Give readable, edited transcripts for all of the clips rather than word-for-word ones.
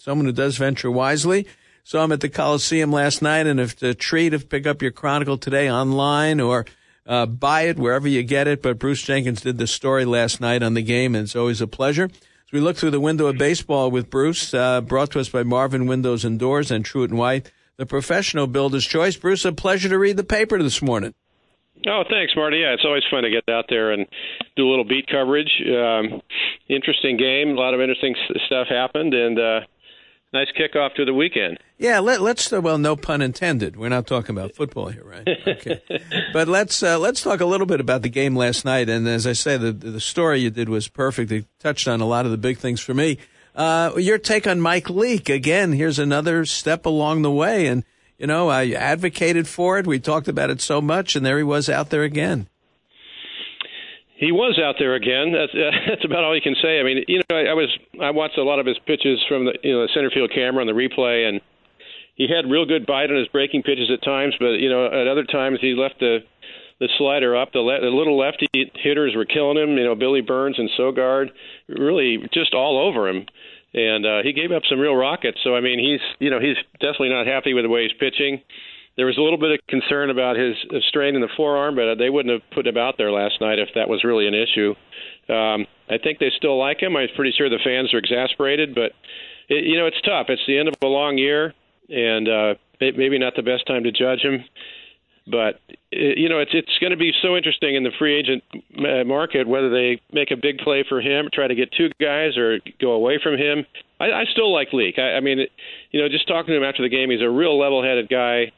someone who does venture wisely. Saw him at the Coliseum last night, and it's a treat to pick up your Chronicle today online or buy it wherever you get it. But Bruce Jenkins did the story last night on the game, and it's always a pleasure. As we look through the window of baseball with Bruce, brought to us by Marvin Windows and Doors and Truett & White, the professional builder's choice. Bruce, a pleasure to read the paper this morning. Oh, thanks, Marty. Yeah, it's always fun to get out there and do a little beat coverage. Interesting game. A lot of interesting stuff happened, and nice kickoff to the weekend. Yeah, let's well, no pun intended. We're not talking about football here, right? Okay. But let's talk a little bit about the game last night. And as I say, the story you did was perfect. It touched on a lot of the big things for me. Your take on Mike Leake. Again, here's another step along the way. And, you know, I advocated for it. We talked about it so much, and there he was out there again. He was out there again. That's about all you can say. I mean, you know, I watched a lot of his pitches from the center field camera on the replay, and he had real good bite on his breaking pitches at times, but at other times he left the slider up. The little lefty hitters were killing him. Billy Burns and Sogard, really just all over him, and he gave up some real rockets. So I mean, he's definitely not happy with the way he's pitching. There was a little bit of concern about his strain in the forearm, but they wouldn't have put him out there last night if that was really an issue. I think they still like him. I'm pretty sure the fans are exasperated, but it's tough. It's the end of a long year, and maybe not the best time to judge him. But it's going to be so interesting in the free agent market whether they make a big play for him, try to get two guys, or go away from him. I still like Leake. I mean, just talking to him after the game, he's a real level-headed guy.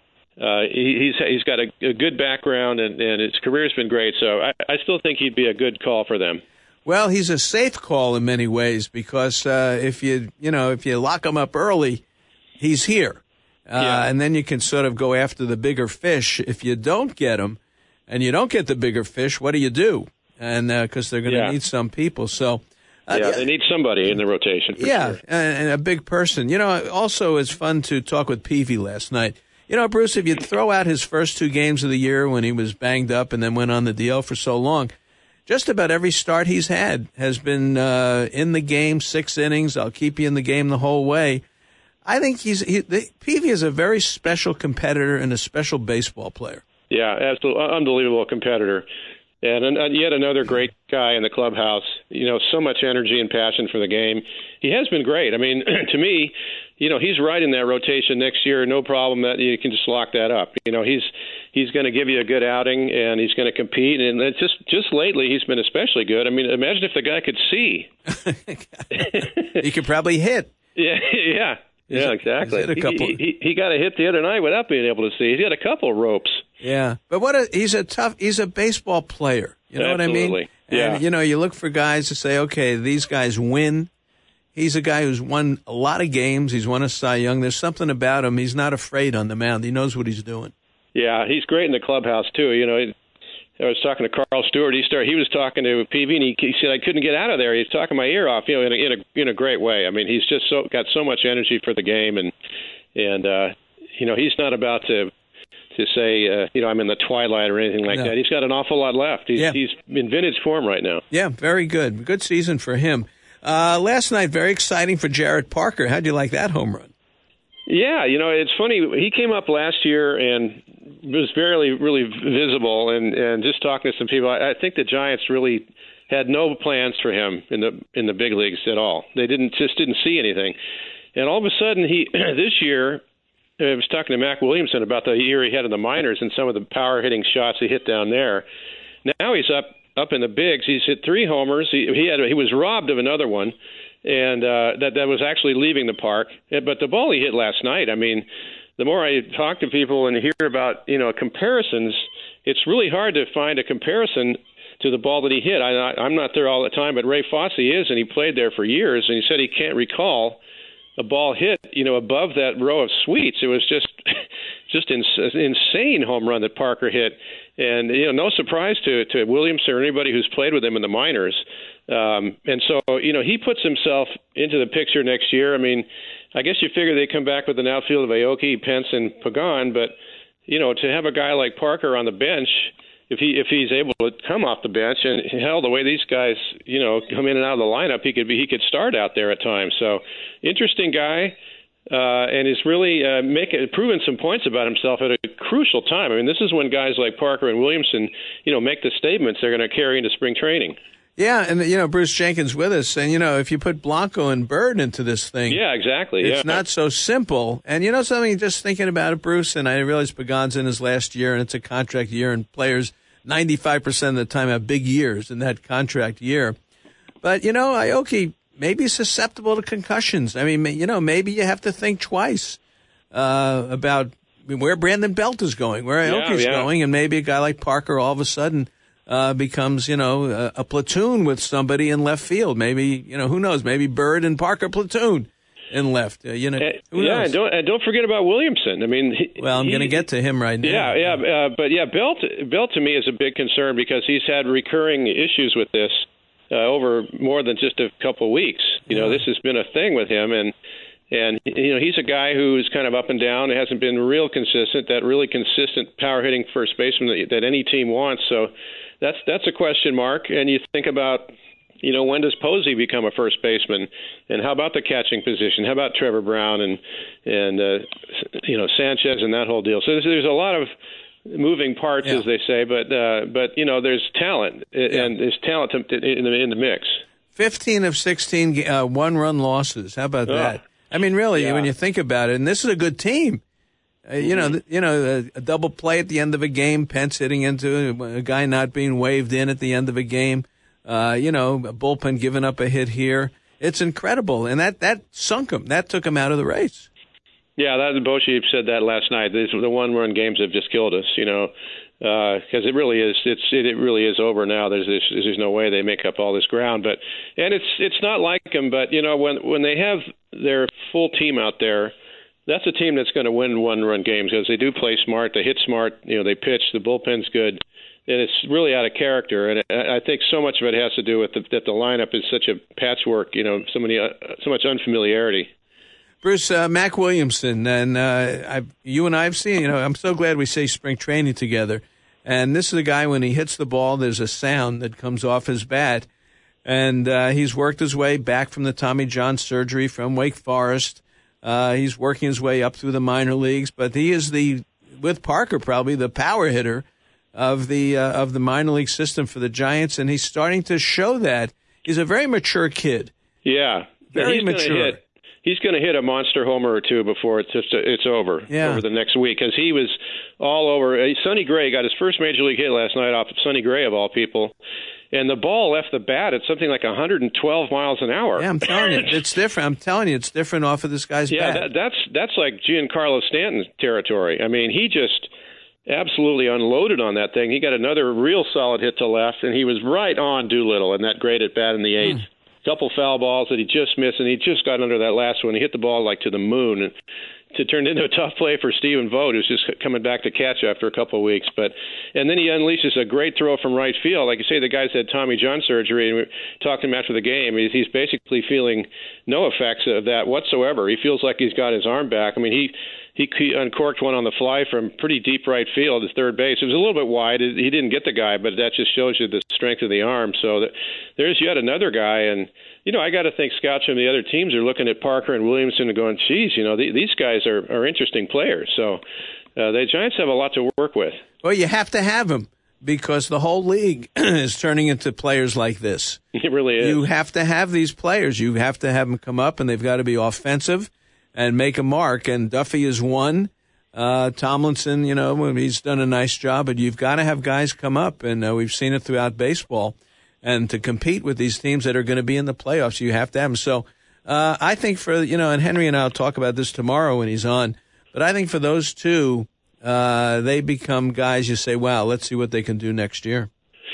He's got a good background, and his career's been great. So I still think he'd be a good call for them. Well, he's a safe call in many ways because if you lock him up early, he's here. And then you can sort of go after the bigger fish. If you don't get him and you don't get the bigger fish, what do you do? And because they're going to need some people. So they need somebody in the rotation. For sure. And a big person. Also it's fun to talk with Peavy last night. Bruce, if you throw out his first two games of the year when he was banged up and then went on the DL for so long, just about every start he's had has been in the game, 6 innings. I'll keep you in the game the whole way. I think Peavy is a very special competitor and a special baseball player. Yeah, absolutely. Unbelievable competitor. And yet another great guy in the clubhouse. So much energy and passion for the game. He has been great. I mean, to me, he's right in that rotation next year. No problem that you can just lock that up. He's going to give you a good outing, and he's going to compete. And it's just lately, he's been especially good. I mean, imagine if the guy could see. He could probably hit. Yeah. Yeah, exactly. He got a hit the other night without being able to see. He had a couple of ropes. Yeah, but he's a baseball player. You know Absolutely. What I mean? Yeah. And, you look for guys to say, okay, these guys win. He's a guy who's won a lot of games. He's won a Cy Young. There's something about him. He's not afraid on the mound. He knows what he's doing. Yeah, he's great in the clubhouse, too. I was talking to Carl Stewart. He was talking to Peavy, and he said, I couldn't get out of there. He's talking my ear off, in a great way. I mean, he's just got so much energy for the game, and he's not about to say, I'm in the twilight or anything like that. He's got an awful lot left. He's in vintage form right now. Yeah, very good. Good season for him. Last night, very exciting for Jarrett Parker. How'd you like that home run? Yeah, it's funny. He came up last year and was really visible. And just talking to some people, I think the Giants really had no plans for him in the big leagues at all. They didn't see anything. And all of a sudden, this year, I was talking to Mac Williamson about the year he had in the minors and some of the power hitting shots he hit down there. Now he's up in the bigs. He's hit 3 homers. He was robbed of another one. And that was actually leaving the park. But the ball he hit last night, I mean, the more I talk to people and hear about, comparisons, it's really hard to find a comparison to the ball that he hit. I'm not there all the time, but Ray Fosse is, and he played there for years, and he said he can't recall a ball hit, above that row of suites. It was just insane home run that Parker hit. And, no surprise to Williamson or anybody who's played with him in the minors. And so, he puts himself into the picture next year. I mean, I guess you figure they come back with an outfield of Aoki, Pence, and Pagan, but, to have a guy like Parker on the bench if he's able to come off the bench, and hell, the way these guys, come in and out of the lineup, he could start out there at times. So, interesting guy, and he's really proven some points about himself at a crucial time. I mean, this is when guys like Parker and Williamson, make the statements they're going to carry into spring training. Yeah, and Bruce Jenkins with us, and if you put Blanco and Bird into this thing, yeah, exactly, it's not so simple. And something, just thinking about it, Bruce, and I realize Pagan's in his last year, and it's a contract year, and players 95% of the time have big years in that contract year. But Aoki may be susceptible to concussions. I mean, maybe you have to think twice about where Brandon Belt is going, where Aoki's going, and maybe a guy like Parker all of a sudden becomes, a platoon with somebody in left field. Maybe, who knows? Maybe Bird and Parker platoon in left. Who knows? And don't forget about Williamson. I mean, I'm going to get to him right now. But Belt to me is a big concern because he's had recurring issues with this over more than just a couple of weeks. This has been a thing with him, and he's a guy who's kind of up and down. It hasn't been real consistent. That really consistent power hitting first baseman that any team wants. So that's a question mark. And you think about, when does Posey become a first baseman? And how about the catching position? How about Trevor Brown and Sanchez and that whole deal? So there's a lot of moving parts, as they say, but there's talent, and there's talent in the mix. 15 of 16 one-run losses. How about that? I mean, really, when you think about it, and this is a good team. A double play at the end of a game, Pence hitting into a guy not being waved in at the end of a game, a bullpen giving up a hit here. It's incredible, and that sunk him. That took him out of the race. Yeah, Boshi said that last night. The one-run games have just killed us, because it really is. It really is over now. There's no way they make up all this ground. And it's not like them. But when they have their full team out there, that's a team that's going to win one-run games because they do play smart, they hit smart, they pitch, the bullpen's good, and it's really out of character. And I think so much of it has to do with that the lineup is such a patchwork, so much unfamiliarity. Bruce, Mac Williamson, and you and I have seen, I'm so glad we say spring training together. And this is a guy, when he hits the ball, there's a sound that comes off his bat. And he's worked his way back from the Tommy John surgery from Wake Forest. He's working his way up through the minor leagues, but he is with Parker, probably the power hitter of the minor league system for the Giants, and he's starting to show that. He's a very mature kid. Yeah. Very mature. He's going to hit a monster homer or two before it's over over the next week, because he was all over. Sonny Gray got his first major league hit last night off of Sonny Gray, of all people. And the ball left the bat at something like 112 miles an hour. Yeah, I'm telling you, it's different. I'm telling you, it's different off of this guy's bat. Yeah, that's like Giancarlo Stanton territory. I mean, he just absolutely unloaded on that thing. He got another real solid hit to left, and he was right on Doolittle in that great at bat in the eighth. Couple foul balls that he just missed, and he just got under that last one. He hit the ball like to the moon, and it turned into a tough play for Stephen Vogt, who's just coming back to catch after a couple of weeks. And then he unleashes a great throw from right field. Like you say, the guy's had Tommy John surgery, and we talked to him after the game. He's basically feeling no effects of that whatsoever. He feels like he's got his arm back. I mean, he uncorked one on the fly from pretty deep right field at third base. It was a little bit wide. He didn't get the guy, but that just shows you the strength of the arm. So there's yet another guy. And, I got to think scouts from the other teams are looking at Parker and Williamson and going, geez, these guys are interesting players. So the Giants have a lot to work with. Well, you have to have them, because the whole league is turning into players like this. It really is. You have to have these players. You have to have them come up, and they've got to be offensive and make a mark. And Duffy is one. Tomlinson, he's done a nice job, but you've got to have guys come up, and we've seen it throughout baseball. And to compete with these teams that are going to be in the playoffs, you have to have them. So I think and Henry and I will talk about this tomorrow when he's on, but I think for those two, they become guys you say, wow, let's see what they can do next year.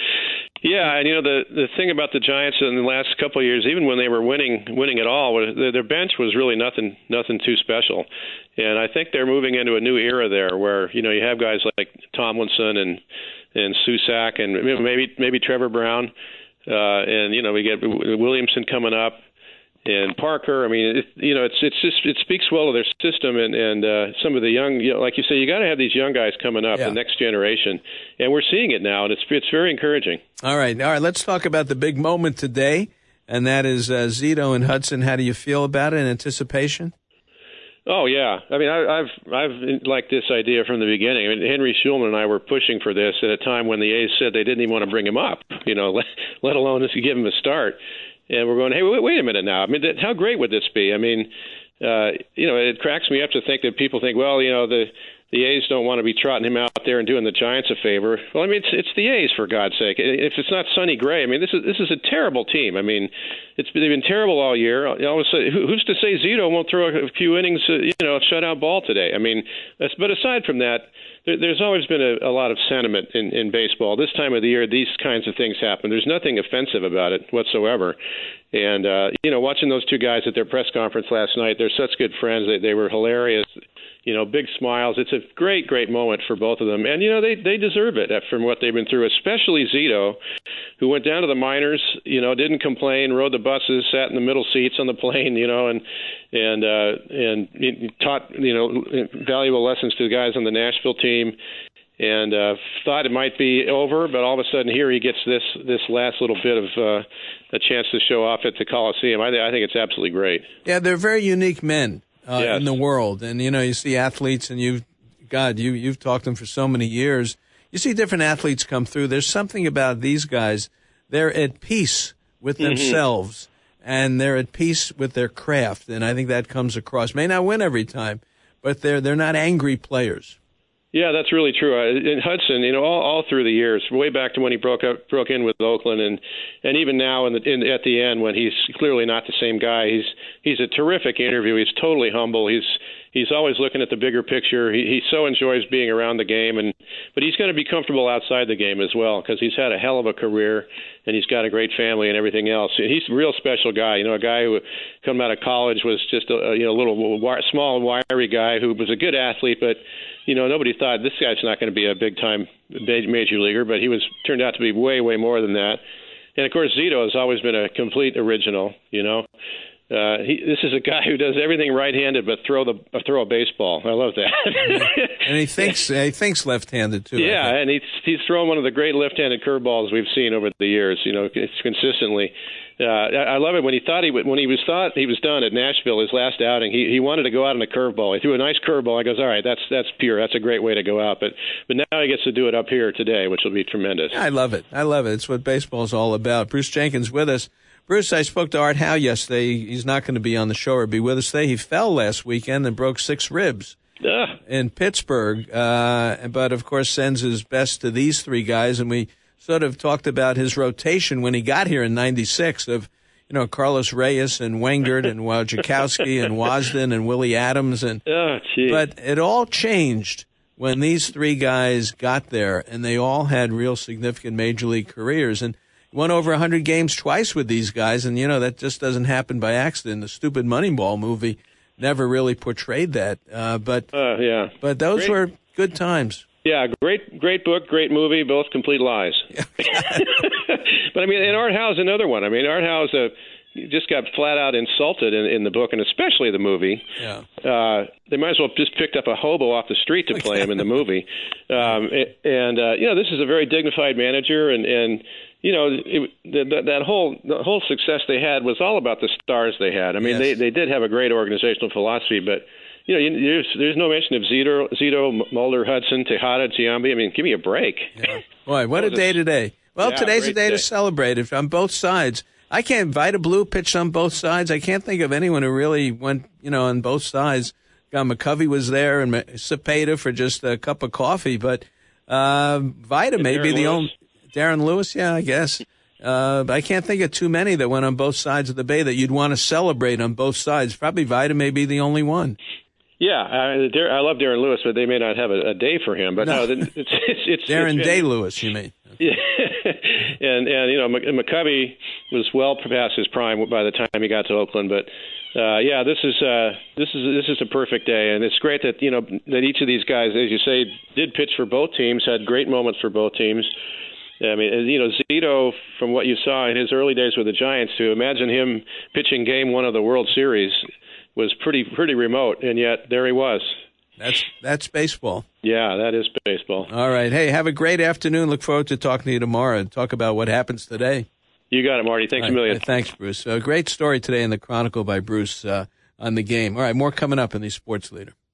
Yeah, and the thing about the Giants in the last couple of years, even when they were winning it all, their bench was really nothing too special. And I think they're moving into a new era there, where you have guys like Tomlinson and Susac and maybe Trevor Brown, and we get Williamson coming up. and Parker. I mean, it speaks well of their system and some of the young, like you say, you got to have these young guys coming up, the next generation, and we're seeing it now, and it's very encouraging. All right. Let's talk about the big moment today, and that is Zito and Hudson. How do you feel about it in anticipation? Oh yeah, I mean, I've liked this idea from the beginning. I mean, Henry Schulman and I were pushing for this at a time when the A's said they didn't even want to bring him up, let alone just give him a start. And we're going, hey, wait a minute now. I mean, how great would this be? I mean, it cracks me up to think that people think, well, the A's don't want to be trotting him out there and doing the Giants a favor. Well, I mean, it's the A's, for God's sake. If it's not Sonny Gray, I mean, this is a terrible team. I mean, they've been terrible all year. All of a sudden, who's to say Zito won't throw a few innings, shutout ball today? I mean, but aside from that, there's always been a lot of sentiment in baseball. This time of the year, these kinds of things happen. There's nothing offensive about it whatsoever. And, watching those two guys at their press conference last night, they're such good friends. They were hilarious. Big smiles. It's a great, great moment for both of them. And, they deserve it from what they've been through, especially Zito, who went down to the minors, didn't complain, rode the buses, sat in the middle seats on the plane, and taught, valuable lessons to the guys on the Nashville team, and thought it might be over, but all of a sudden here he gets this last little bit of a chance to show off at the Coliseum. I think it's absolutely great. Yeah, they're very unique men. Yes. In the world. And, you see athletes, and you've talked to them for so many years. You see different athletes come through. There's something about these guys. They're at peace with themselves, and they're at peace with their craft. And I think that comes across. May not win every time, but they're not angry players. Yeah, that's really true. In Hudson, all through the years, way back to when he broke in with Oakland, and even now at the end when he's clearly not the same guy. He's a terrific interview. He's totally humble. He's always looking at the bigger picture. He so enjoys being around the game, but he's going to be comfortable outside the game as well because he's had a hell of a career and he's got a great family and everything else. He's a real special guy. A guy who coming out of college was just a little small, wiry guy who was a good athlete, but nobody thought this guy's not going to be a big-time major leaguer, but he turned out to be way, way more than that. And, of course, Zito has always been a complete original, this is a guy who does everything right-handed but throw a baseball. I love that. And he thinks left-handed, too. Yeah, and he's thrown one of the great left-handed curveballs we've seen over the years, it's consistently. I love it when he thought he was done at Nashville, his last outing. He wanted to go out on a curveball. He threw a nice curveball. I goes, all right, that's pure. That's a great way to go out. But now he gets to do it up here today, which will be tremendous. I love it. It's what baseball's all about. Bruce Jenkins with us. Bruce, I spoke to Art Howe yesterday. He's not going to be on the show or be with us today. He fell last weekend and broke 6 ribs in Pittsburgh, but of course sends his best to these 3 guys, and we sort of talked about his rotation when he got here in '96 of, Carlos Reyes and Wengert and Wojciechowski and Wasden and Willie Adams. But it all changed when these 3 guys got there, and they all had real significant major league careers. And won over 100 games twice with these guys, and, that just doesn't happen by accident. The stupid Moneyball movie never really portrayed that. But those were good times. Yeah, great book, great movie, both complete lies. But, and Art Howe's another one. Art Howe's just got flat out insulted in the book, and especially the movie. Yeah. They might as well just picked up a hobo off the street to play him in the movie. This is a very dignified manager, and the whole success they had was all about the stars they had. They did have a great organizational philosophy, but there's no mention of Zito, Mulder, Hudson, Tejada, Giambi. Give me a break. Yeah. Boy, what a day today. Well, today's a day to celebrate it on both sides. I can't. Vida Blue pitched on both sides. I can't think of anyone who really went, on both sides. McCovey was there and Cepeda for just a cup of coffee, but Vida may be the only. Darren Lewis, yeah, I guess. I can't think of too many that went on both sides of the bay that you'd want to celebrate on both sides. Probably Vida may be the only one. Yeah, I love Darren Lewis, but they may not have a day for him. But no, it's Darren Day Lewis, you mean? Yeah, and McCovey was well past his prime by the time he got to Oakland. But this is a perfect day, and it's great that that each of these guys, as you say, did pitch for both teams, had great moments for both teams. I mean, you know, Zito, from what you saw in his early days with the Giants, to imagine him pitching Game 1 of the World Series was pretty remote, and yet there he was. That's baseball. Yeah, that is baseball. All right. Hey, have a great afternoon. Look forward to talking to you tomorrow and talk about what happens today. You got it, Marty. Thanks a million. Thanks, Bruce. A great story today in the Chronicle by Bruce on the game. All right, more coming up in the Sports Leader.